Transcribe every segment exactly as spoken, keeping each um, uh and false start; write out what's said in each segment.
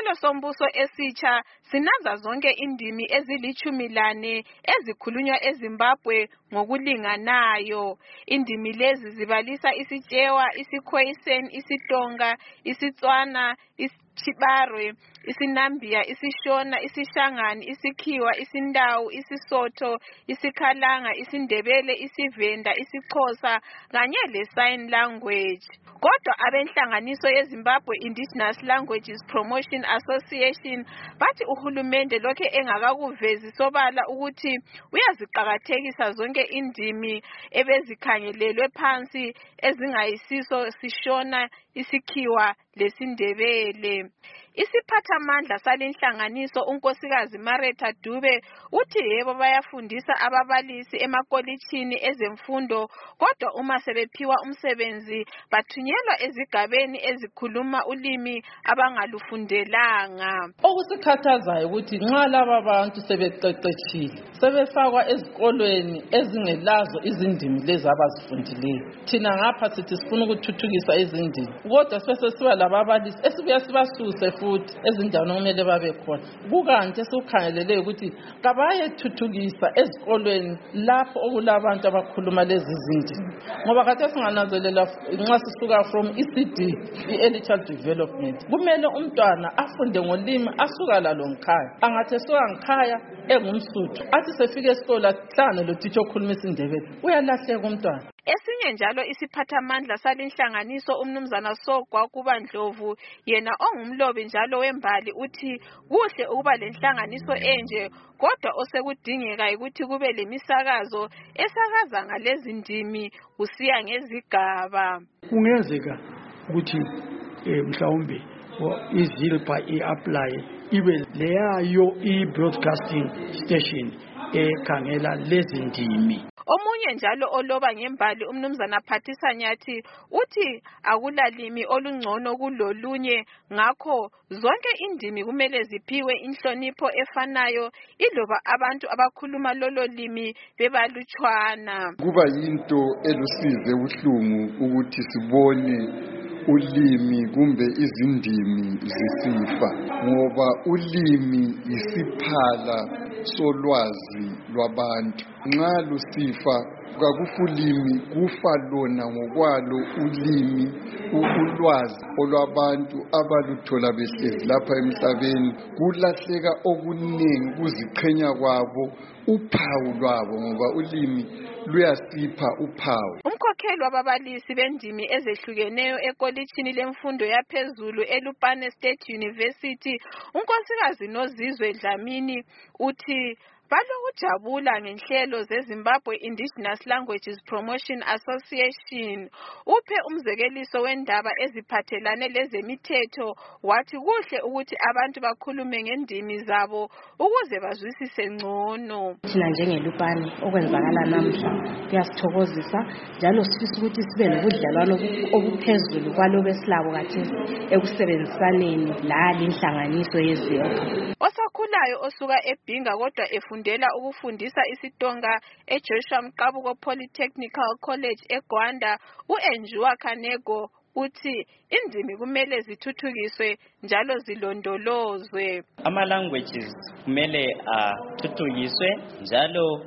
Isisekelo sombuso esitsha sinaza zonke indimi ezilithumi lane ezikhulunywa eZimbabwe ngokulinganayo. Indimi lezi zibalisa isiTshewa, isiKhoisan, isiTonga, isiTswana, isiTshibare, isiNambia, isiShona, isiShangani, isikhiwa, isiNdawu, isiSotho, isikhalanga, isiNdebele, isiVenda, isiXhosa kanye leSign Language. Kodwa abenhlanganiso yeZimbabwe Indigenous Languages Promotion Association bathi uhulumende lokhe engakakuvezi sobala ukuthi uyaziqakathekisa zonke indimi ebezikhangelelwe phansi ezingayisiso siShona, isikhiwa lesiNdebele. Isiphathamandla salenhlanganiso unkosikazi Mareta Dube uthi yebo bayafundisa ababalisi emakolitshini ezemfundo kodwa uma sebephiwa umsebenzi bathunyelwa ezigabeni ezikhuluma ulimi abangalufundelanga. Okusikhathazayo ukuthi nxa laba bantu sebeqeqetshile sebefakwa ezikolweni ezingelazo izindimi lezi abazifundileyo. Thina ngapha sithi sifuna ukuthuthukisa izindimi kodwa sesesiba lababalisi esibuya sibasuse futhi ezindaweni okumele babe khona. Kukanti esikukhangeleleyo ukuthi kabayethuthukisa ezikolweni lapho okulabantu abakhuluma lezi zindimi. Ngoba kade singananzelela nxa sisuka from E C D, i-Early Child Development, kumele umntwana afunde ngolimi asuka lalo ngikhaya. Angathi esuka ngikhaya engumSuthu athi sefika esikole ahlangane lotitsha okhuluma isiNdebele uyalahleka umntwana. Esinye njalo isiphathamandla salenhlanganiso umnumzana Sogwa Kubandlovu yena ongumlobi njalo wembali uthi kuhle ukuba lenhlanganiso enje kodwa osekudingeka ukuthi kube lemisakazo esakaza ngalezi ndimi kusiya ngezigaba. Kungenzeka ukuthi mhlawumbe izilpa i-apply ibe leyayo i-broadcasting station ekhangela lezi ndimi. Omunye njalo oloba ngembali umnumzana Phathisa Nyathi uthi akulalimi olungcono kulolunye ngakho zonke indimi kumele ziphiwe inhlonipho efanayo iloba abantu abakhuluma lolo limi bebalutshwana. Kuba yinto elusize ubuhlungu ukuthi sibone ulimi kumbe izindimi zisifa ngoba ulimi isiphala solwazi lwabantu. Nxa lusifa kakufulimi kufa lona ngokwalo ulimi ulwazi olwabantu abaluthola behlezi lapha emhlabeni. Kulahleka okuningi kuziqhenya kwabo uphawu lwabo ngoba ulimi luyasipha uphawu. Umkhokheli wababalisi bendimi ezehlukeneyo ekolitshini lemfundo yaphezulu eLupane State University unkosikazi Nozizwe Dlamini uthi balokujabula ngenhlelo zeZimbabwe Indigenous Languages Promotion Association. Uphe umzekeliso wendaba eziphathelane lezemithetho wathi kuhle ukuthi abantu bakhulume ngendimi zabo ukuze bazwisise ngcono. Thina njengeLupane okwenzakala namhla kuyasithokozisa njalo sifisa ukuthi sibe nobudlelwano obuphezulu kwalo besilabo kathesi ekusebenzisaneni lali inhlanganiso yezizwe. Osakhulayo osuka eBhinga kodwa efundela ukufundisa isiTonga eJoshua Mqabuko Polytechnical College eGwanda uEnjuwa Kanego uthi indimi kumele zithuthukiswe njalo zilondolozwe. Ama languages kumele athuthukiswe njalo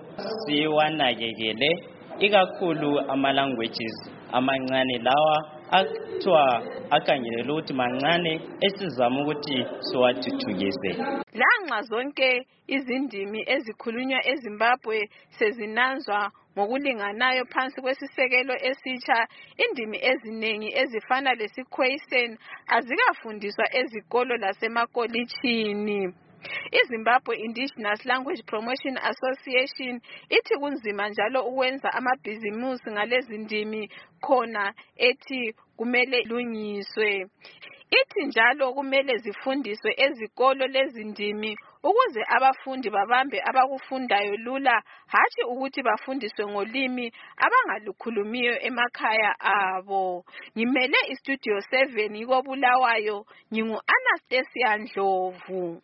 siwanakekele ikakhulu ama languages amancane lawa akuthiwa akhangelelwe ukuthi mancane esizama ukuthi siwathuthukise. Lanxa zonke izindimi ezikhulunywa eZimbabwe sezinanzwa ngokulinganayo phansi kwesisekelo esitsha, indimi eziningi ezifana lesiKhoisan azikafundiswa ezikolo lasemakolitshini. iZimbabwe Indigenous Language Promotion Association ithi kunzima njalo ukwenza amabhizimusi ngalezi ndimi khona ethi kumele lungiswe. Ithi njalo kumele zifundiswe ezikolo lezi ndimi ukuze abafundi babambe abakufundayo lula hatshi ukuthi bafundiswe ngolimi abangalukhulumiyo emakhaya abo. Ngimele iStudio seven yiko Bulawayo, ngingu Anastasia Ndlovu.